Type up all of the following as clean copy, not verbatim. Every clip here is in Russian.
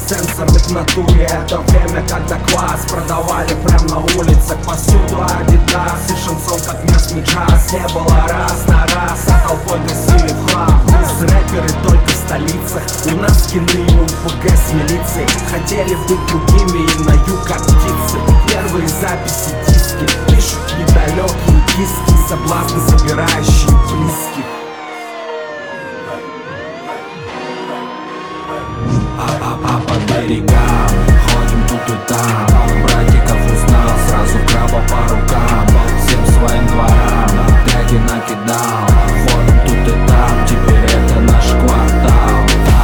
сенсоры в натуре. Это время, когда квас продавали прям на улицах. Повсюду Адидас и шансон как местный джаз. Не было раз на раз, а толпой гасили в хлам. Мы рэперы только в столицах, у нас скины УПГ с милицией. Хотели быть другими и на юг как птицы. Первые записи диски пишут недалекие киски, соблазны, собирающие близких. А по берегам ходим тут и там. Братиков узнал, сразу краба по рукам. Всем своим дворам тяги накидал. Ходим тут и там, теперь это наш квартал.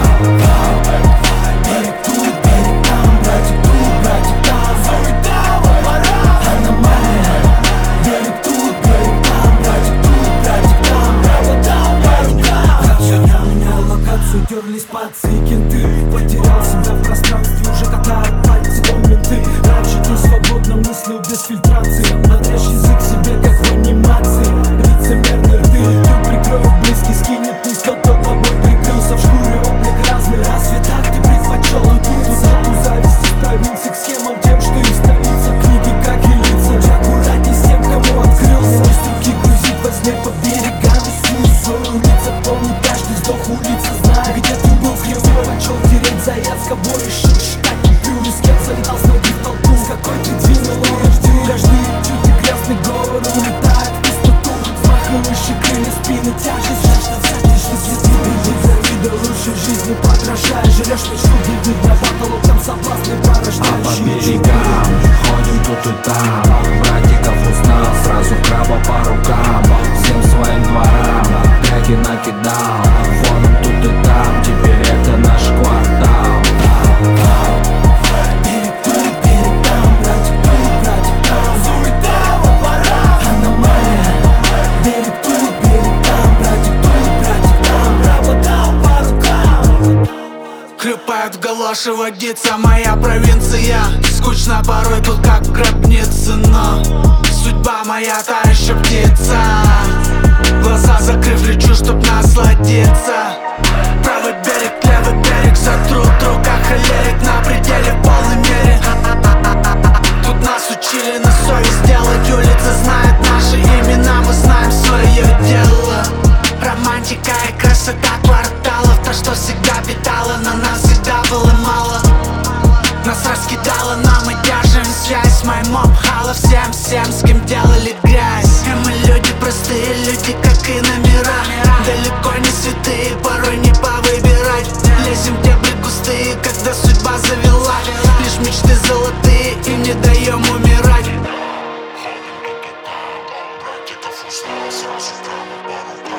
Берег тут, берег там, братик тут, братик там. Суета, пора, аномалия. Берег тут, берег там, братик тут, братик там. Пропадал по рукам. Менял локацию, терлись пальцы и кенты. Потерял себя в пространстве, уже катают пальцы менты. Раньше ты свободно мыслил без фильтрации. Отрежь язык себе, как в анимации. Лицемерные рты, ты прикроешь близкий, скинет ты, кто тобой прикрылся. В шкуре облик разный, разве так ты предпочел уйти? Ту зависть из провинции к схемам тем, что из столицы. Книги как и лица, будь аккуратней с тем, кому открылся. Стрелки грузит во сне по берегам и свою улицу. Помни, каждый вздох улица, знай, где ты был, с кем предпочел тереть заяц. С кого решил считать купюры, с кем залетал с ноги в толпу. С какой ты двинул уровень, каждый чуть и грязный город улетает в пустоту. Взмахивающие крылья, спины, тяжесть, жажда взять лишь высвети. Быть завидо лучшей жизни подражая. Жрешь мечту, где видно потолоком соблазны порождающие. А по берегам ходим тут и там. Братиков узнал, сразу краба по рукам. Всем своим дворам тяги накидал. Ходим тут и там, теперь это наш квартал. Берег тут, берег там, братик тут, братик там. Суета, пора, аномалия. Берег тут, берег там, братик тут, братик там. Пропадал по рукам. Хлюпает в галоши водица моя провинция. Скучно порой тут как в гробнице, но судьба моя та еще птица. Глаза закрыв, лечу, чтоб насладиться. Правый берег, левый берег, сотрут в руках холерик. На пределе в полной мере. Тут нас учили на совесть делать. Улица знает наши имена, мы знаем свое дело. Романтика и красота кварталов, то, что всегда питало, на нас всегда было мало. Нас раскидало, но мы держим связь. Мой моб хала всем, с кем делали грязь. И мы люди, простые люди, как и номера. Далеко не святые, порой не повыбирать. Лезем в дебри густые, когда судьба завела. Лишь мечты золотые, и не даем умирать. Братиков узнал, сразу краба по рукам.